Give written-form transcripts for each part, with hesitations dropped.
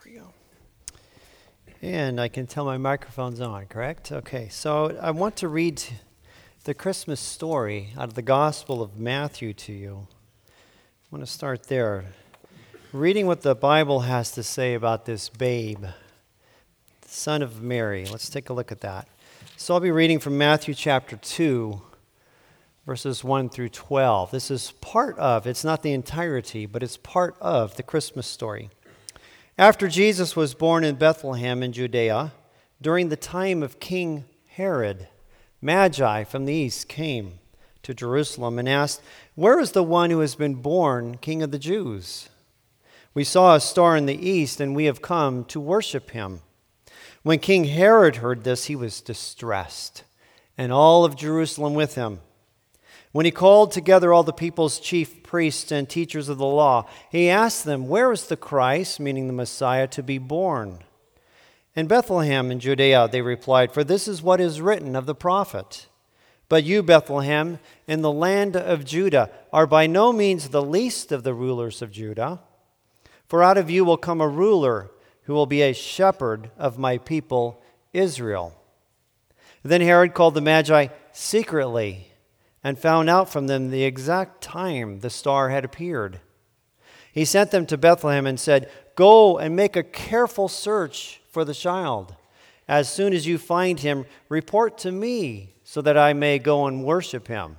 we go. And I can tell my microphone's on, correct? Okay, so I want to read the Christmas story out of the Gospel of Matthew to you. I want to start there. Reading what the Bible has to say about this babe, the son of Mary. Let's take a look at that. So I'll be reading from Matthew chapter 2, verses 1 through 12. This is part of, it's not the entirety, but it's part of the Christmas story. After Jesus was born in Bethlehem in Judea, during the time of King Herod, Magi from the east came to Jerusalem and asked, "Where is the one who has been born King of the Jews? We saw a star in the east, and we have come to worship him." When King Herod heard this, he was distressed, and all of Jerusalem with him. When he called together all the people's chief priests and teachers of the law, he asked them, "Where is the Christ," meaning the Messiah, "to be born?" "In Bethlehem in Judea," they replied, "for this is what is written of the prophet. But you, Bethlehem, in the land of Judah, are by no means the least of the rulers of Judah. For out of you will come a ruler who will be a shepherd of my people Israel." Then Herod called the Magi secretly and found out from them the exact time the star had appeared. He sent them to Bethlehem and said, "Go and make a careful search for the child. As soon as you find him, report to me so that I may go and worship him."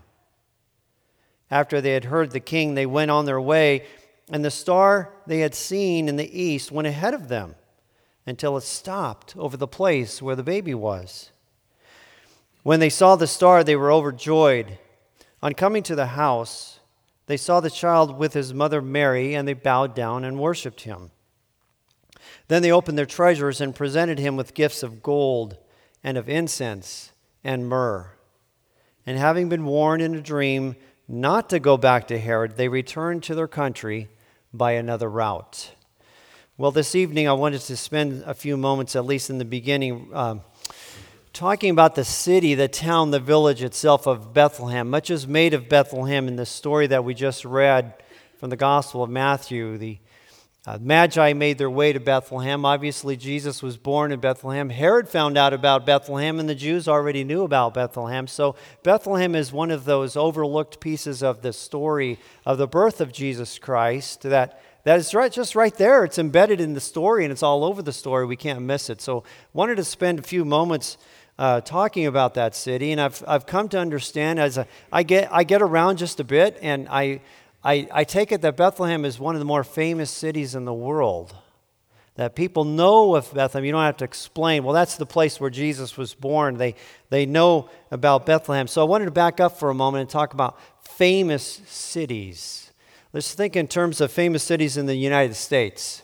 After they had heard the king, they went on their way, and the star they had seen in the east went ahead of them until it stopped over the place where the baby was. When they saw the star, they were overjoyed. On coming to the house, they saw the child with his mother Mary, and they bowed down and worshipped him. Then they opened their treasures and presented him with gifts of gold and of incense and myrrh. And having been warned in a dream not to go back to Herod, they returned to their country by another route. Well, this evening I wanted to spend a few moments, at least in the beginning, talking about the city, the town, the village itself of Bethlehem. Much is made of Bethlehem in the story that we just read from the Gospel of Matthew. The Magi made their way to Bethlehem. Obviously, Jesus was born in Bethlehem. Herod found out about Bethlehem, and the Jews already knew about Bethlehem. So Bethlehem is one of those overlooked pieces of the story of the birth of Jesus Christ that is just right there. It's embedded in the story, and it's all over the story. We can't miss it. So wanted to spend a few moments talking about that city, and I've come to understand as I get around just a bit, and I take it that Bethlehem is one of the more famous cities in the world. That people know of Bethlehem. You don't have to explain. Well, that's the place where Jesus was born. They know about Bethlehem. So I wanted to back up for a moment and talk about famous cities. Let's think in terms of famous cities in the United States.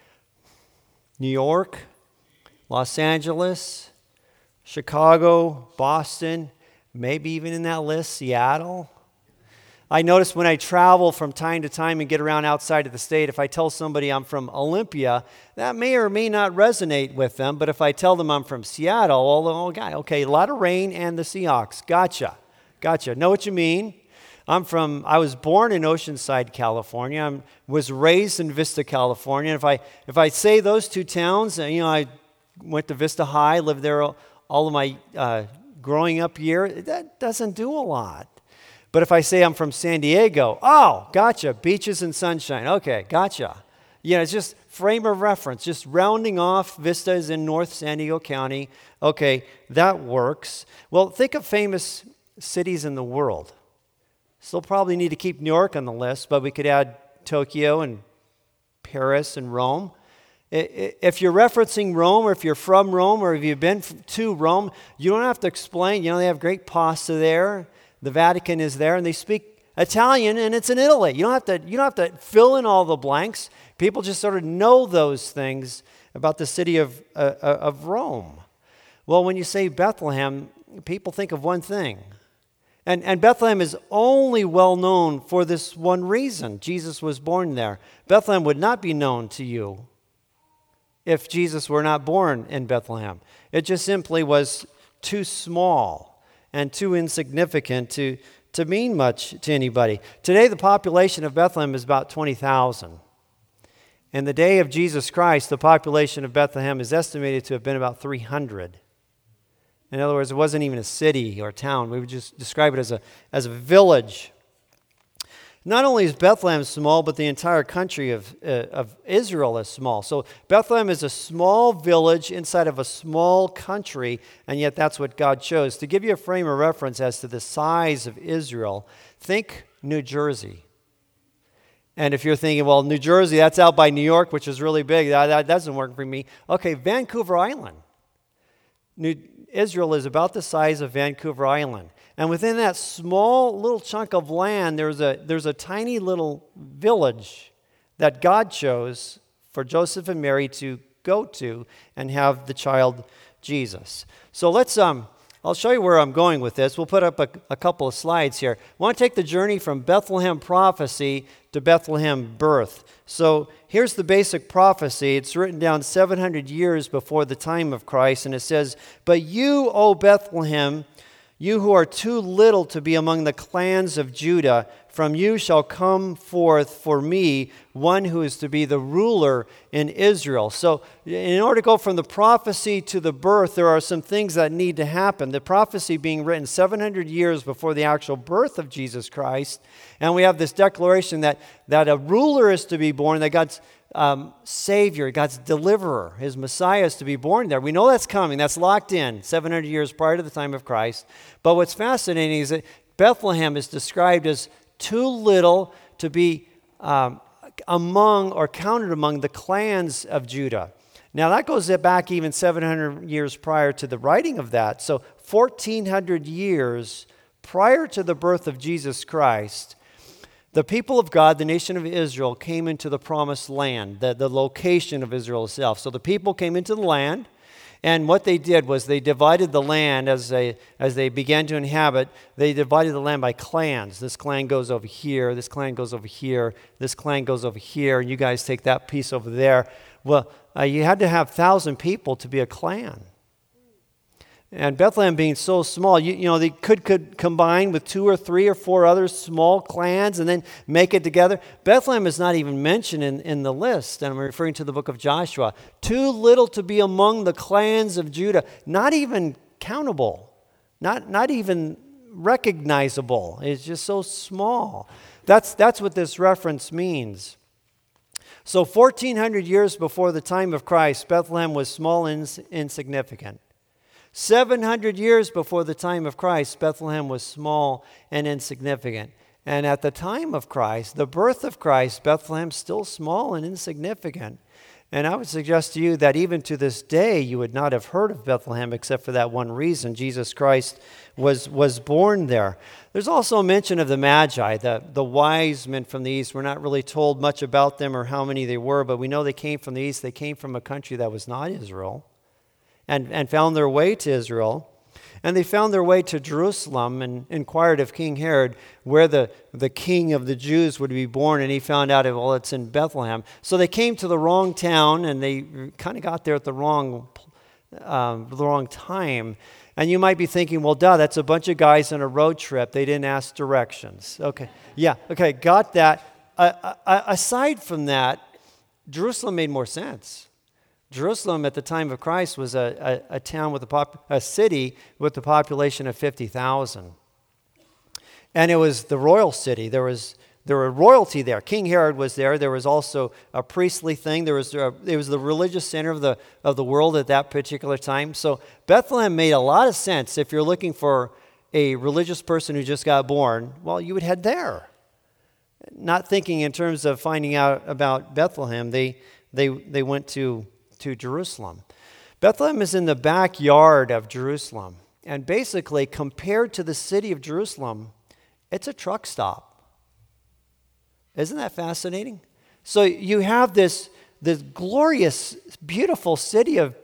New York, Los Angeles, Chicago, Boston, maybe even in that list, Seattle. I notice when I travel from time to time and get around outside of the state, if I tell somebody I'm from Olympia, that may or may not resonate with them. But if I tell them I'm from Seattle, okay, a lot of rain and the Seahawks. Gotcha. Know what you mean? I was born in Oceanside, California. I was raised in Vista, California. If I say those two towns, I went to Vista High, lived there all of my growing up year, that doesn't do a lot. But if I say I'm from San Diego, oh, gotcha, beaches and sunshine. Okay, gotcha. It's just frame of reference, just rounding off. Vista is in North San Diego County. Okay, that works. Well, think of famous cities in the world. Still probably need to keep New York on the list, but we could add Tokyo and Paris and Rome. If you're referencing Rome, or if you're from Rome, or if you've been to Rome, you don't have to explain. They have great pasta there. The Vatican is there, and they speak Italian, and it's in Italy. You don't have to fill in all the blanks. People just sort of know those things about the city of Rome. Well, when you say Bethlehem, people think of one thing. And Bethlehem is only well known for this one reason. Jesus was born there. Bethlehem would not be known to you if Jesus were not born in Bethlehem. It just simply was too small and too insignificant to mean much to anybody. Today, the population of Bethlehem is about 20,000. In the day of Jesus Christ, the population of Bethlehem is estimated to have been about 300. In other words, it wasn't even a city or a town. We would just describe it as a village. Not only is Bethlehem small, but the entire country of Israel is small. So Bethlehem is a small village inside of a small country, and yet that's what God chose. To give you a frame of reference as to the size of Israel, think New Jersey. And if you're thinking, well, New Jersey, that's out by New York, which is really big. That doesn't work for me. Okay, Vancouver Island. Israel is about the size of Vancouver Island. And within that small little chunk of land, there's a tiny little village that God chose for Joseph and Mary to go to and have the child Jesus. So I'll show you where I'm going with this. We'll put up a couple of slides here. I want to take the journey from Bethlehem prophecy to Bethlehem birth. So here's the basic prophecy. It's written down 700 years before the time of Christ, and it says, "But you, O Bethlehem, you who are too little to be among the clans of Judah, from you shall come forth for me one who is to be the ruler in Israel." So in order to go from the prophecy to the birth, there are some things that need to happen. The prophecy being written 700 years before the actual birth of Jesus Christ. And we have this declaration that a ruler is to be born, that God's Savior, God's deliverer, His Messiah is to be born there. We know that's coming. That's locked in 700 years prior to the time of Christ. But what's fascinating is that Bethlehem is described as too little to be among or counted among the clans of Judah. Now that goes back even 700 years prior to the writing of that. So 1,400 years prior to the birth of Jesus Christ, the people of God, the nation of Israel, came into the promised land, the location of Israel itself. So the people came into the land, and what they did was they divided the land as they began to inhabit. They divided the land by clans. This clan goes over here, this clan goes over here, this clan goes over here, and you guys take that piece over there. Well, you had to have 1,000 people to be a clan. And Bethlehem being so small, you know, they could combine with 2 or 3 or 4 other small clans and then make it together. Bethlehem is not even mentioned in the list, and I'm referring to the book of Joshua. Too little to be among the clans of Judah, not even countable, not even recognizable. It's just so small. That's what this reference means. So 1,400 years before the time of Christ, Bethlehem was small and insignificant. 700 years before the time of Christ, Bethlehem was small and insignificant. And at the time of Christ, the birth of Christ, Bethlehem's still small and insignificant. And I would suggest to you that even to this day, you would not have heard of Bethlehem except for that one reason. Jesus Christ was born there. There's also a mention of the Magi, the wise men from the east. We're not really told much about them or how many they were, but we know they came from the east. They came from a country that was not Israel. And found their way to Israel. And they found their way to Jerusalem and inquired of King Herod where the king of the Jews would be born. And he found out, well, it's in Bethlehem. So they came to the wrong town, and they kind of got there at the wrong time. And you might be thinking, well, that's a bunch of guys on a road trip. They didn't ask directions. Okay, yeah, okay, got that. Aside from that, Jerusalem made more sense. Jerusalem at the time of Christ was a town with a city with a population of 50,000. And it was the royal city. There were royalty there. King Herod was there. There was also a priestly thing. It was the religious center of the world at that particular time. So Bethlehem made a lot of sense. If you're looking for a religious person who just got born, well, you would head there. Not thinking in terms of finding out about Bethlehem, they went to Jerusalem. Bethlehem is in the backyard of Jerusalem. And basically, compared to the city of Jerusalem, it's a truck stop. Isn't that fascinating? So you have this glorious, beautiful city of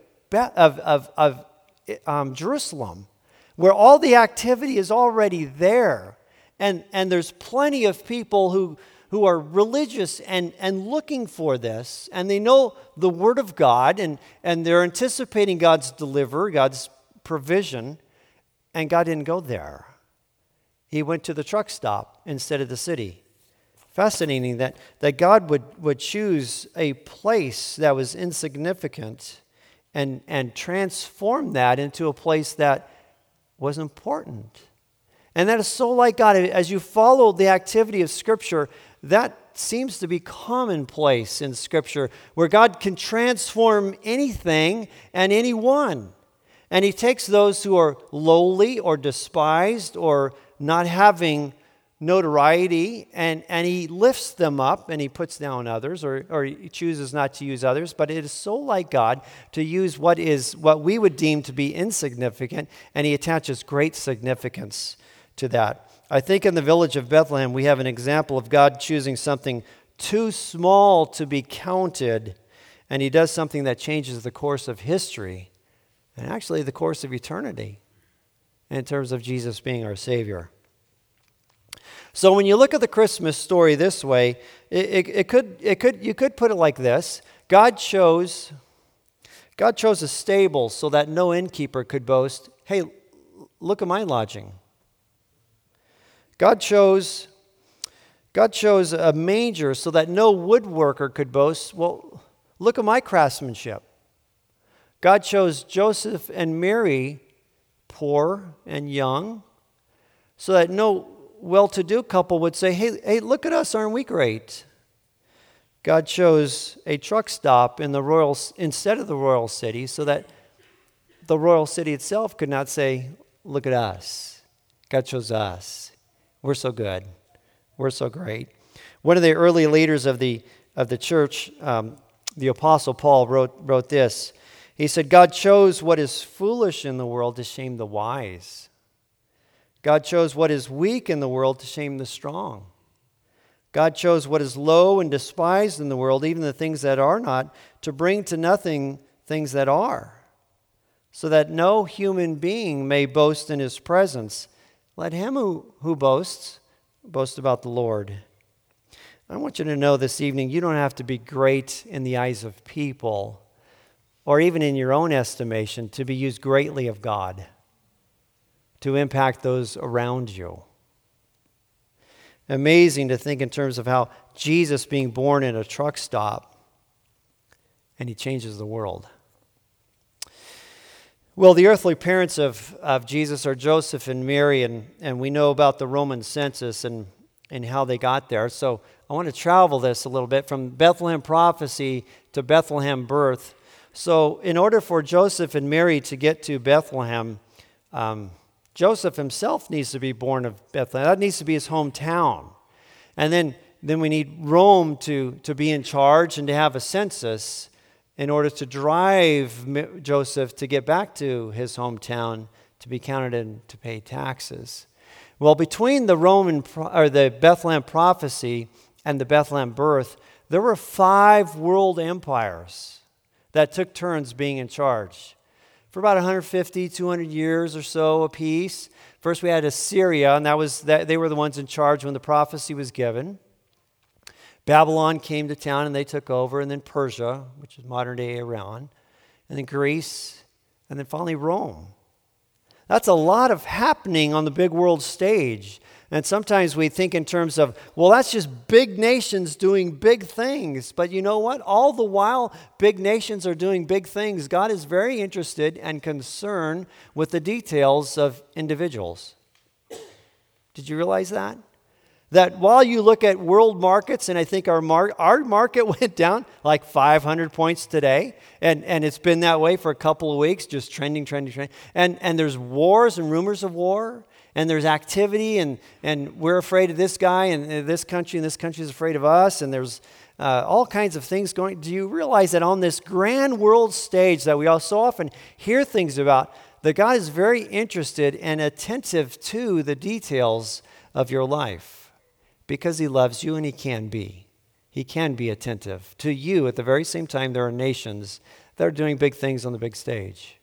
Jerusalem, where all the activity is already there. And there's plenty of people who are religious and looking for this, and they know the Word of God, and they're anticipating God's deliver, God's provision, and God didn't go there. He went to the truck stop instead of the city. Fascinating that God would choose a place that was insignificant and transform that into a place that was important. And that is so like God. As you follow the activity of Scripture, that seems to be commonplace in Scripture, where God can transform anything and anyone. And he takes those who are lowly or despised or not having notoriety, and he lifts them up and he puts down others, or he chooses not to use others. But it is so like God to use what we would deem to be insignificant, and he attaches great significance to that. I think in the village of Bethlehem we have an example of God choosing something too small to be counted, and he does something that changes the course of history and actually the course of eternity in terms of Jesus being our Savior. So when you look at the Christmas story this way, you could put it like this: God chose a stable so that no innkeeper could boast, "Hey, look at my lodging." God chose a manger so that no woodworker could boast, "Well, look at my craftsmanship." God chose Joseph and Mary, poor and young, so that no well-to-do couple would say, hey, look at us, aren't we great? God chose a truck stop instead of the royal city so that the royal city itself could not say, look at us. God chose us. We're so good. We're so great. One of the early leaders of the church, the Apostle Paul, wrote this. He said, God chose what is foolish in the world to shame the wise. God chose what is weak in the world to shame the strong. God chose what is low and despised in the world, even the things that are not, to bring to nothing things that are, so that no human being may boast in his presence. Let him who boasts, boast about the Lord. I want you to know this evening, you don't have to be great in the eyes of people, or even in your own estimation, to be used greatly of God, to impact those around you. Amazing to think in terms of how Jesus being born in a truck stop, and he changes the world. Well, the earthly parents of Jesus are Joseph and Mary, and we know about the Roman census and how they got there. So I want to travel this a little bit from Bethlehem prophecy to Bethlehem birth. So in order for Joseph and Mary to get to Bethlehem, Joseph himself needs to be born of Bethlehem. That needs to be his hometown. And then we need Rome to be in charge and to have a census in order to drive Joseph to get back to his hometown to be counted and to pay taxes. Well, between the Bethlehem prophecy and the Bethlehem birth, there were 5 world empires that took turns being in charge for about 150, 200 years or so apiece. First we had Assyria, and they were the ones in charge when the prophecy was given. Babylon came to town and they took over, and then Persia, which is modern-day Iran, and then Greece, and then finally Rome. That's a lot of happening on the big world stage. And sometimes we think in terms of, well, that's just big nations doing big things. But you know what? All the while big nations are doing big things, God is very interested and concerned with the details of individuals. Did you realize that? That while you look at world markets, and I think our market went down like 500 points today, and it's been that way for a couple of weeks, just trending. And there's wars and rumors of war, and there's activity, and we're afraid of this guy, and this country is afraid of us, and there's all kinds of things going. Do you realize that on this grand world stage that we all so often hear things about, that God is very interested and attentive to the details of your life? Because he loves you, and he can be. He can be attentive to you. At the very same time, there are nations that are doing big things on the big stage.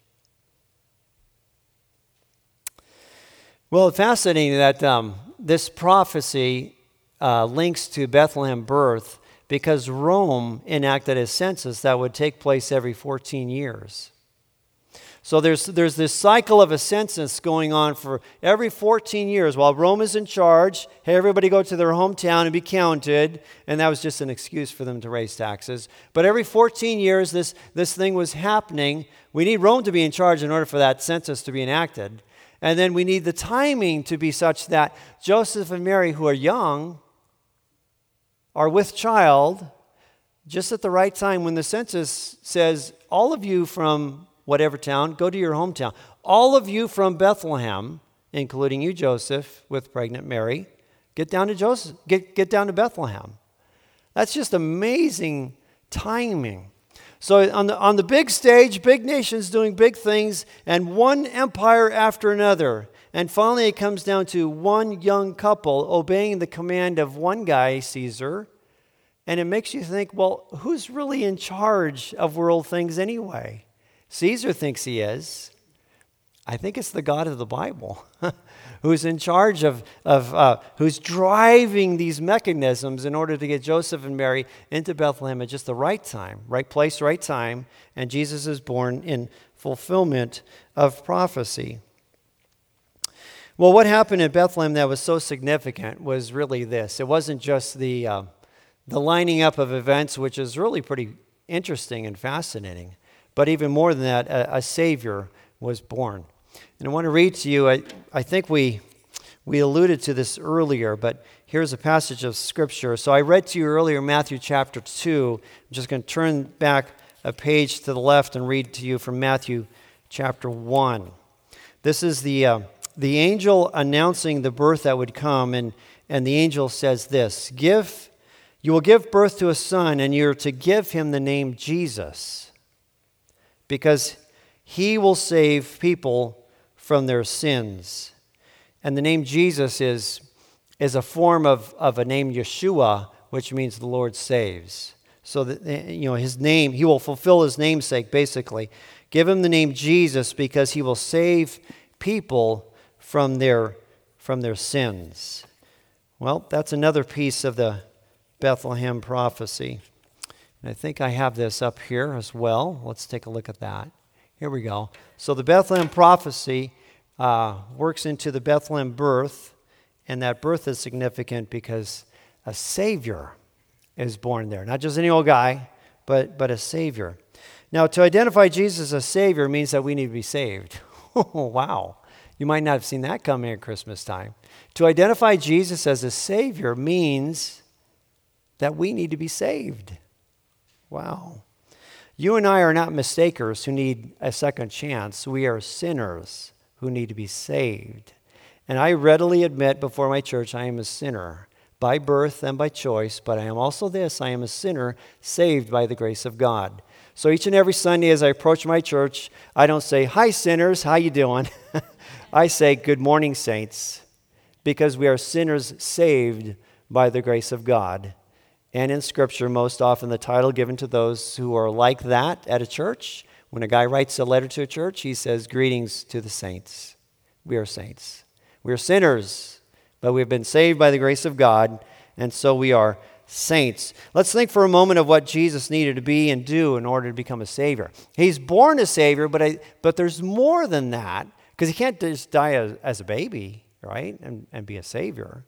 Well, it's fascinating that this prophecy links to Bethlehem birth because Rome enacted a census that would take place every 14 years. So there's this cycle of a census going on for every 14 years. While Rome is in charge, hey, everybody go to their hometown and be counted. And that was just an excuse for them to raise taxes. But every 14 years, this thing was happening. We need Rome to be in charge in order for that census to be enacted. And then we need the timing to be such that Joseph and Mary, who are young, are with child just at the right time when the census says, all of you from whatever town, go to your hometown. All of you from Bethlehem, including you, Joseph, with pregnant Mary, get down to Bethlehem. That's just amazing timing. So on the big stage, big nations doing big things, and one empire after another. And finally it comes down to one young couple obeying the command of one guy, Caesar. And it makes you think, well, who's really in charge of world things anyway? Caesar thinks he is. I think it's the God of the Bible who's in charge who's driving these mechanisms in order to get Joseph and Mary into Bethlehem at just the right time, right place, right time, and Jesus is born in fulfillment of prophecy. Well, what happened in Bethlehem that was so significant was really this. It wasn't just the lining up of events, which is really pretty interesting and fascinating. But even more than that, a Savior was born. And I want to read to you, I think we alluded to this earlier, but here's a passage of Scripture. So I read to you earlier Matthew chapter 2. I'm just going to turn back a page to the left and read to you from Matthew chapter 1. This is the angel announcing the birth that would come, and the angel says this, You will give birth to a son, and you're to give him the name Jesus, because he will save people from their sins. And the name Jesus is a form of a name Yeshua, which means the Lord saves. So that, his name, he will fulfill his namesake, basically. Give him the name Jesus because he will save people from their sins. Well, that's another piece of the Bethlehem prophecy. And I think I have this up here as well. Let's take a look at that. Here we go. So the Bethlehem prophecy works into the Bethlehem birth, and that birth is significant because a Savior is born there. Not just any old guy, but a Savior. Now, to identify Jesus as a Savior means that we need to be saved. Oh, wow. You might not have seen that coming at Christmas time. To identify Jesus as a Savior means that we need to be saved. Wow. You and I are not mistakers who need a second chance. We are sinners who need to be saved. And I readily admit before my church I am a sinner by birth and by choice, but I am also this. I am a sinner saved by the grace of God. So each and every Sunday as I approach my church, I don't say, "Hi sinners, how you doing?" I say, "Good morning, saints," because we are sinners saved by the grace of God. And in Scripture, most often the title given to those who are like that at a church, when a guy writes a letter to a church, he says, "Greetings to the saints." We are saints. We are sinners, but we've been saved by the grace of God, and so we are saints. Let's think for a moment of what Jesus needed to be and do in order to become a Savior. He's born a Savior, but there's more than that, because he can't just die as a baby, right, and be a Savior.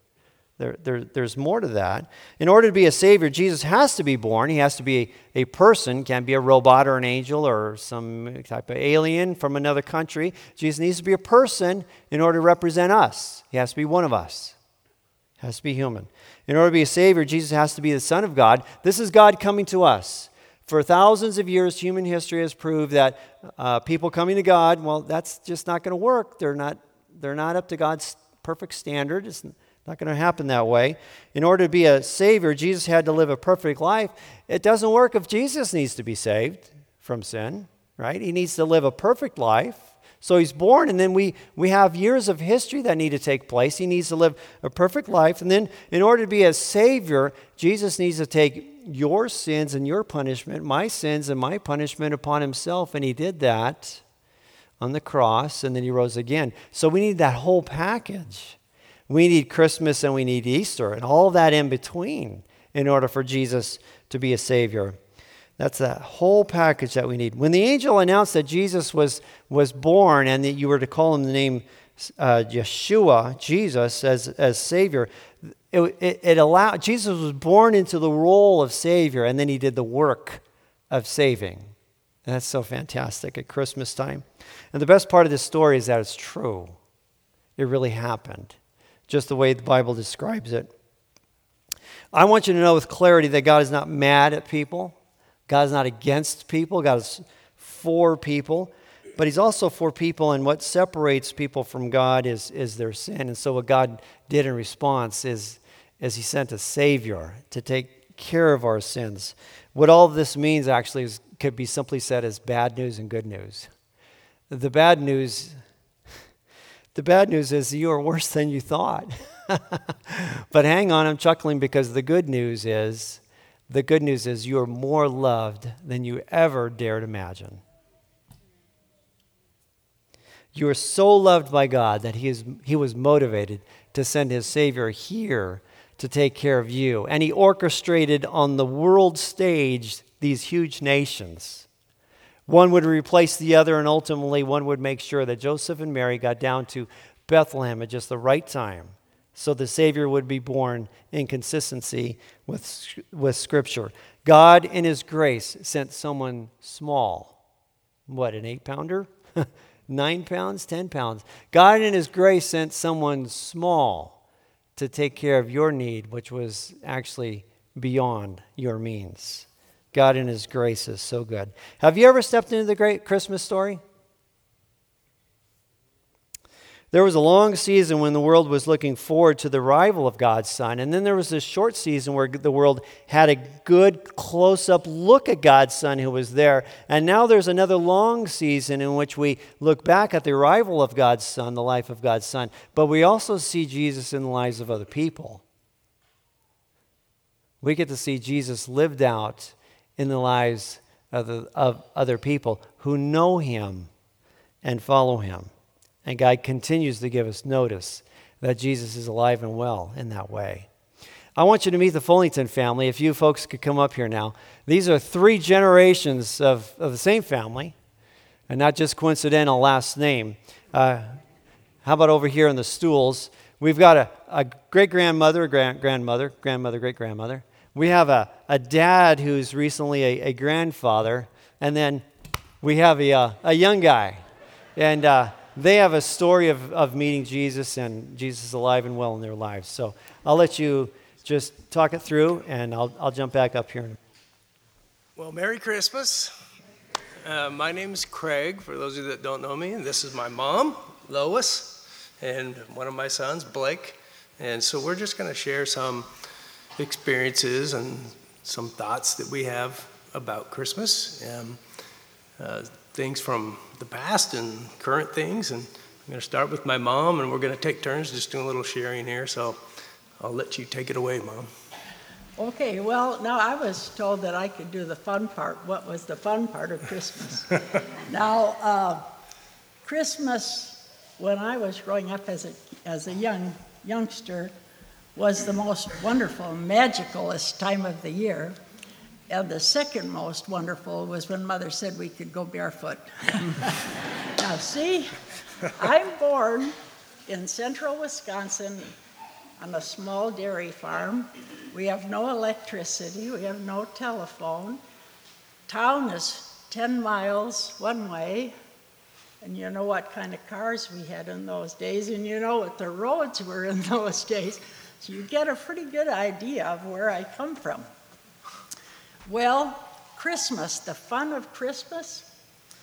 There's more to that. In order to be a Savior, Jesus has to be born. He has to be a person. Can't be a robot or an angel or some type of alien from another country. Jesus needs to be a person in order to represent us. He has to be one of us. He has to be human. In order to be a Savior, Jesus has to be the Son of God. This is God coming to us. For thousands of years, human history has proved that people coming to God, well, that's just not going to work. They're not up to God's perfect standard. It's not going to happen that way. In order to be a Savior, Jesus had to live a perfect life. It doesn't work if Jesus needs to be saved from sin, right? He needs to live a perfect life. So he's born, and then we have years of history that need to take place. He needs to live a perfect life. And then in order to be a Savior, Jesus needs to take your sins and your punishment, my sins and my punishment upon himself. And he did that on the cross, and then he rose again. So we need that whole package. We need Christmas and we need Easter and all that in between in order for Jesus to be a Savior. That's that whole package that we need. When the angel announced that Jesus was born and that you were to call him the name Yeshua, Jesus, as Savior, it allowed, Jesus was born into the role of Savior, and then he did the work of saving. And that's so fantastic at Christmas time. And the best part of this story is that it's true. It really happened, just the way the Bible describes it. I want you to know with clarity that God is not mad at people. God is not against people. God is for people. But he's also for people, and what separates people from God is their sin. And so what God did in response is he sent a Savior to take care of our sins. What all of this means actually could be simply said as bad news and good news. The bad news is you are worse than you thought. But hang on, I'm chuckling because the good news is you are more loved than you ever dared imagine. You are so loved by God that he was motivated to send his Savior here to take care of you. And he orchestrated on the world stage these huge nations. One would replace the other, and ultimately one would make sure that Joseph and Mary got down to Bethlehem at just the right time, so the Savior would be born in consistency with Scripture. God, in his grace, sent someone small. What, an 8-pounder? 9 pounds? 10 pounds? God, in his grace, sent someone small to take care of your need, which was actually beyond your means. God, in his grace, is so good. Have you ever stepped into the great Christmas story? There was a long season when the world was looking forward to the arrival of God's Son. And then there was this short season where the world had a good close-up look at God's Son who was there. And now there's another long season in which we look back at the arrival of God's Son, the life of God's Son. But we also see Jesus in the lives of other people. We get to see Jesus lived out in the lives of other people who know him and follow him. And God continues to give us notice that Jesus is alive and well in that way. I want you to meet the Fullington family. If you folks could come up here now. These are 3 generations of the same family, and not just coincidental last name. How about over here in the stools? We've got a great-grandmother, grandmother, great-grandmother. We have a dad who's recently a grandfather, and then we have a young guy. And they have a story of meeting Jesus, and Jesus is alive and well in their lives. So I'll let you just talk it through, and I'll jump back up here. Well, Merry Christmas. My name's Craig, for those of you that don't know me, and this is my mom, Lois, and one of my sons, Blake. And so we're just going to share some experiences and some thoughts that we have about Christmas. Things from the past and current things. And I'm going to start with my mom, and we're going to take turns just doing a little sharing here. So I'll let you take it away, Mom. Okay, well, now I was told that I could do the fun part. What was the fun part of Christmas? Now, Christmas, when I was growing up as a youngster, was the most wonderful, magicalest time of the year. And the second most wonderful was when Mother said we could go barefoot. Now, see, I'm born in central Wisconsin on a small dairy farm. We have no electricity. We have no telephone. Town is 10 miles one way. And you know what kind of cars we had in those days, and you know what the roads were in those days. So you get a pretty good idea of where I come from. Well, Christmas, the fun of Christmas,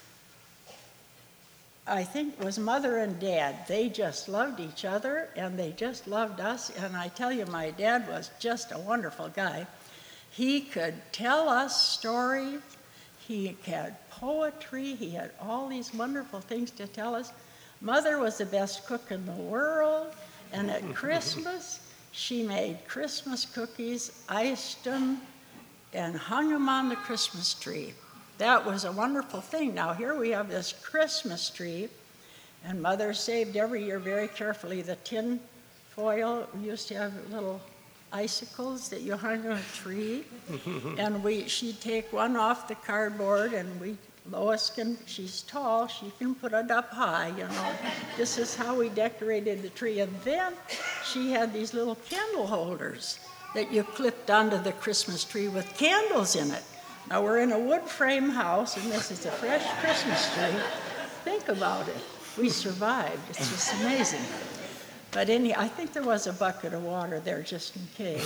I think was Mother and Dad. They just loved each other, and they just loved us. And I tell you, my dad was just a wonderful guy. He could tell us stories. He had poetry. He had all these wonderful things to tell us. Mother was the best cook in the world. And at Christmas, she made Christmas cookies, iced them, and hung them on the Christmas tree. That was a wonderful thing. Now here we have this Christmas tree, and Mother saved every year very carefully the tin foil. We used to have little icicles that you hung on a tree, and she'd take one off the cardboard, and Lois she's tall, she can put it up high, you know. This is how we decorated the tree. And then she had these little candle holders that you clipped onto the Christmas tree with candles in it. Now we're in a wood frame house, and this is a fresh Christmas tree. Think about it. We survived. It's just amazing. But I think there was a bucket of water there just in case.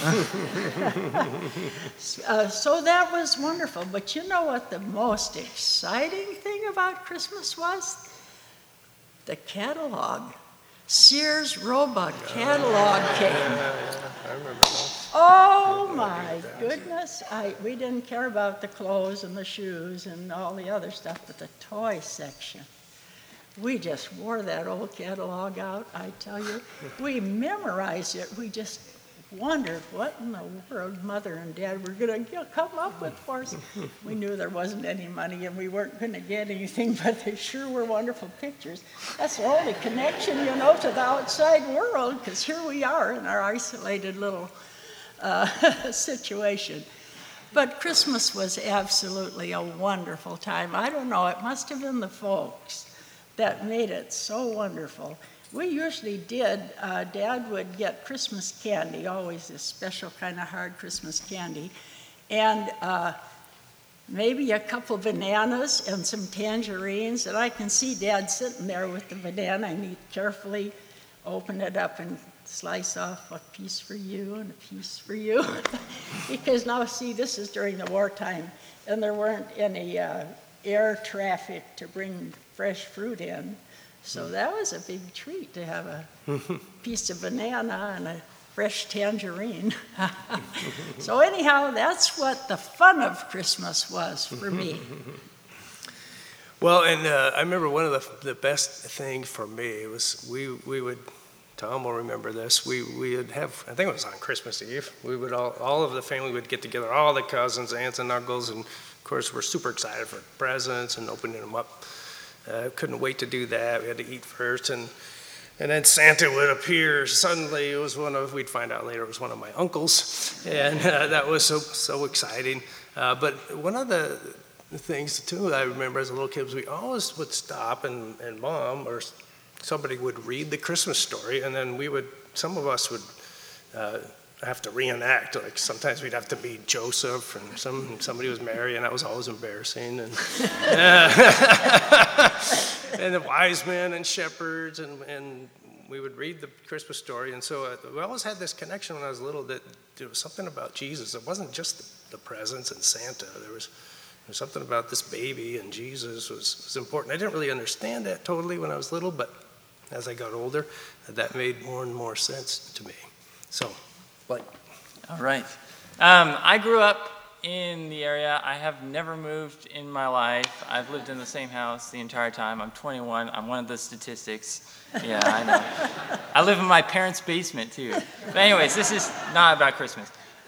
So that was wonderful. But you know what the most exciting thing about Christmas was? The catalog. Sears Roebuck catalog came. I remember that. Oh my goodness. We didn't care about the clothes and the shoes and all the other stuff, but the toy section. We just wore that old catalog out, I tell you. We memorized it. We just wondered what in the world Mother and Dad were going to come up with for us. We knew there wasn't any money and we weren't going to get anything, but they sure were wonderful pictures. That's the only connection, you know, to the outside world, because here we are in our isolated little situation. But Christmas was absolutely a wonderful time. I don't know, it must have been the folks that made it so wonderful. We usually did, Dad would get Christmas candy, always this special kind of hard Christmas candy, and maybe a couple bananas and some tangerines, and I can see Dad sitting there with the banana, and he'd carefully open it up and slice off a piece for you and a piece for you. Because now, see, this is during the wartime, and there weren't any air traffic to bring fresh fruit in. So that was a big treat to have a piece of banana and a fresh tangerine. So anyhow, that's what the fun of Christmas was for me. Well, and I remember one of the best things for me was we would, Tom will remember this, we would have, I think it was on Christmas Eve, we would all of the family would get together, all the cousins, aunts and uncles, and of course we're super excited for presents and opening them up. Couldn't wait to do that. We had to eat first, and then Santa would appear. Suddenly, we'd find out later it was one of my uncles, and that was so exciting. But one of the things too I remember as a little kid was we always would stop, and Mom or somebody would read the Christmas story, and then some of us would have to reenact. Like sometimes we'd have to be Joseph, and somebody was Mary, and that was always embarrassing. And and the wise men and shepherds, and we would read the Christmas story. And so we always had this connection when I was little that there was something about Jesus. It wasn't just the presents and Santa. There was something about this baby, and Jesus was important. I didn't really understand that totally when I was little, but as I got older, that made more and more sense to me. So. All right. I grew up in the area. I have never moved in my life. I've lived in the same house the entire time. I'm 21. I'm one of the statistics. Yeah, I know. I live in my parents' basement, too. But anyways, this is not about Christmas.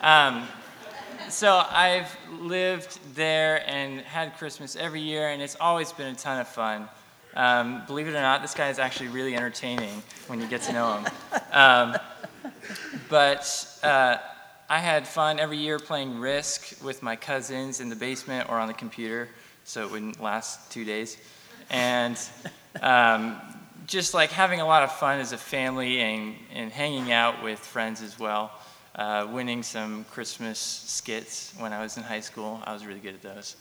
So I've lived there and had Christmas every year, and it's always been a ton of fun. Believe it or not, this guy is actually really entertaining when you get to know him. But I had fun every year playing Risk with my cousins in the basement or on the computer, so it wouldn't last 2 days. And just like having a lot of fun as a family and hanging out with friends as well. Winning some Christmas skits when I was in high school. I was really good at those.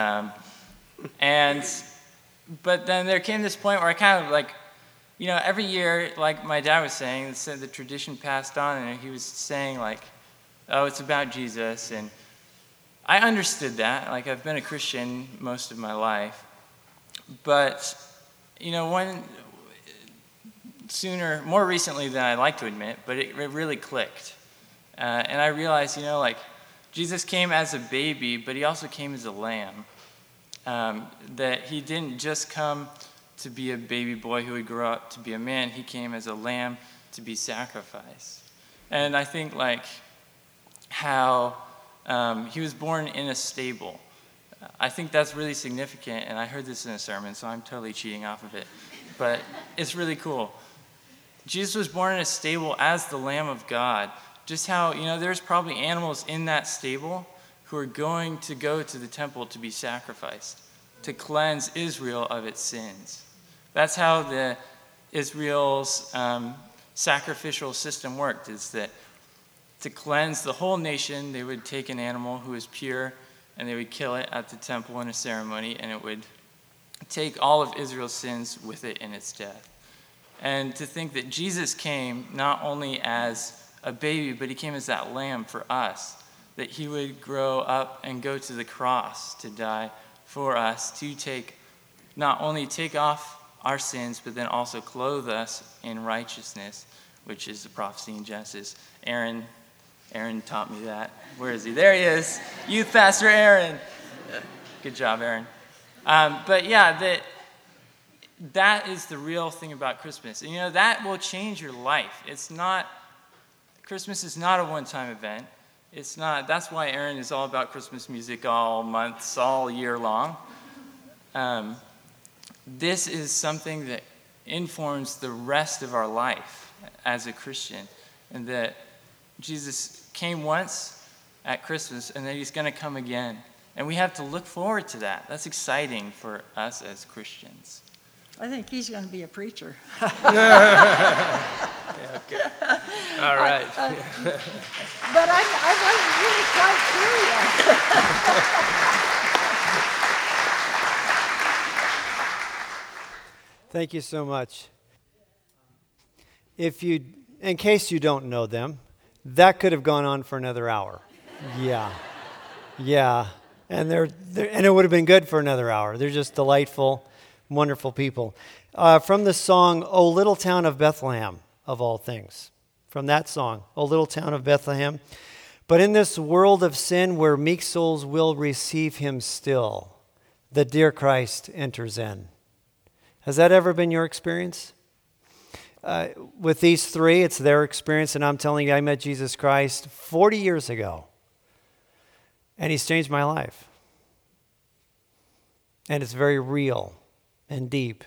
But then there came this point where I kind of like, every year, like my dad was saying, the tradition passed on, and he was saying like, oh, it's about Jesus. And I understood that. Like I've been a Christian most of my life. But, more recently than I'd like to admit, but it really clicked. And I realized, Jesus came as a baby, but he also came as a lamb. That he didn't just come to be a baby boy who would grow up to be a man. He came as a lamb to be sacrificed. And I think how he was born in a stable. I think that's really significant, and I heard this in a sermon, so I'm totally cheating off of it. But it's really cool. Jesus was born in a stable as the Lamb of God just how, there's probably animals in that stable who are going to go to the temple to be sacrificed, to cleanse Israel of its sins. That's how Israel's sacrificial system worked, is that to cleanse the whole nation, they would take an animal who was pure, and they would kill it at the temple in a ceremony, and it would take all of Israel's sins with it in its death. And to think that Jesus came not only as a baby, but he came as that lamb for us, that he would grow up and go to the cross to die for us, to not only take off our sins, but then also clothe us in righteousness, which is the prophecy in Genesis. Aaron taught me that. Where is he? There he is. Youth Pastor Aaron. Good job, Aaron. But yeah, that is the real thing about Christmas. And, that will change your life. Christmas is not a one-time event. It's not. That's why Aaron is all about Christmas music all months, all year long. This is something that informs the rest of our life as a Christian, and that Jesus came once at Christmas, and that he's going to come again. And we have to look forward to that. That's exciting for us as Christians. I think he's going to be a preacher. Yeah, okay. All right. But I wasn't really quite curious. Thank you so much. In case you don't know them, that could have gone on for another hour. Yeah. And and it would have been good for another hour. They're just delightful, wonderful people. From the song, "O Little Town of Bethlehem," of all things. From that song, "O Little Town of Bethlehem." But in this world of sin where meek souls will receive him still, the dear Christ enters in. Has that ever been your experience? With these three, it's their experience, and I'm telling you, I met Jesus Christ 40 years ago, and he's changed my life. And it's very real and deep.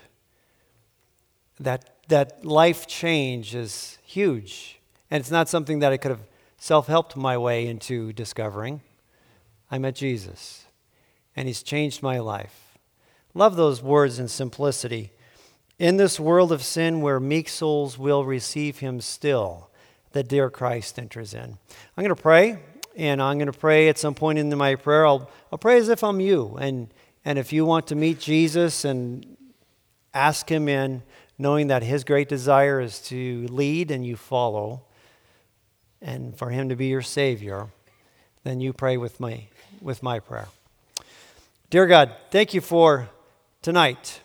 That life change is huge, and it's not something that I could have self-helped my way into discovering. I met Jesus, and he's changed my life. Love those words in simplicity. In this world of sin where meek souls will receive him still, the dear Christ enters in. I'm going to pray, and I'm going to pray at some point in my prayer. I'll pray as if I'm you, and if you want to meet Jesus and ask him in, knowing that his great desire is to lead and you follow, and for him to be your Savior, then you pray with my prayer. Dear God, thank you for tonight.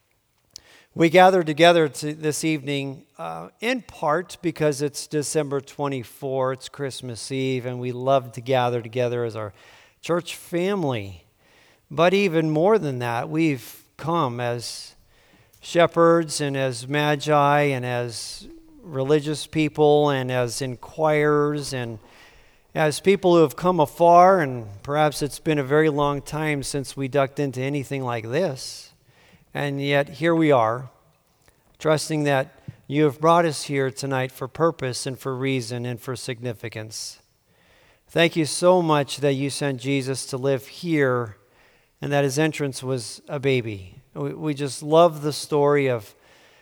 We gathered together this evening in part because it's December 24th, it's Christmas Eve, and we love to gather together as our church family. But even more than that, we've come as shepherds and as magi and as religious people and as inquirers and as people who have come afar, and perhaps it's been a very long time since we ducked into anything like this. And yet here we are, trusting that you have brought us here tonight for purpose and for reason and for significance. Thank you so much that you sent Jesus to live here and that his entrance was a baby. We just love the story of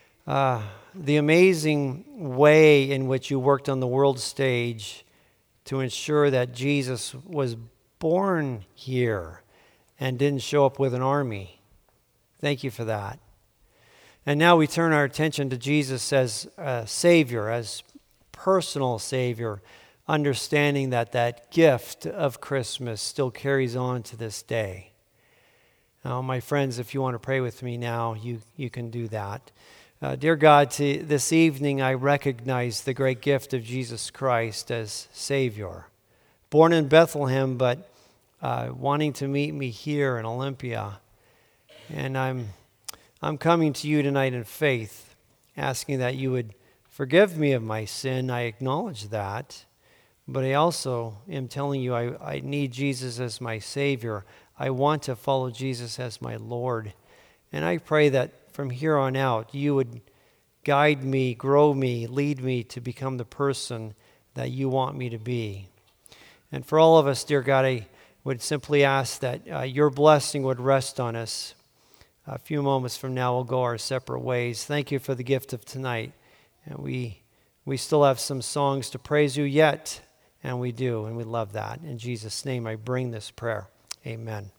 the amazing way in which you worked on the world stage to ensure that Jesus was born here and didn't show up with an army. Thank you for that. And now we turn our attention to Jesus as Savior, as personal Savior, understanding that gift of Christmas still carries on to this day. Now, my friends, if you want to pray with me now, you can do that. Dear God, this evening I recognize the great gift of Jesus Christ as Savior. Born in Bethlehem, but wanting to meet me here in Olympia. And I'm coming to you tonight in faith, asking that you would forgive me of my sin. I acknowledge that. But I also am telling you I need Jesus as my Savior. I want to follow Jesus as my Lord. And I pray that from here on out, you would guide me, grow me, lead me to become the person that you want me to be. And for all of us, dear God, I would simply ask that your blessing would rest on us. A few moments from now, we'll go our separate ways. Thank you for the gift of tonight. And we still have some songs to praise you yet, and we do, and we love that. In Jesus' name, I bring this prayer. Amen.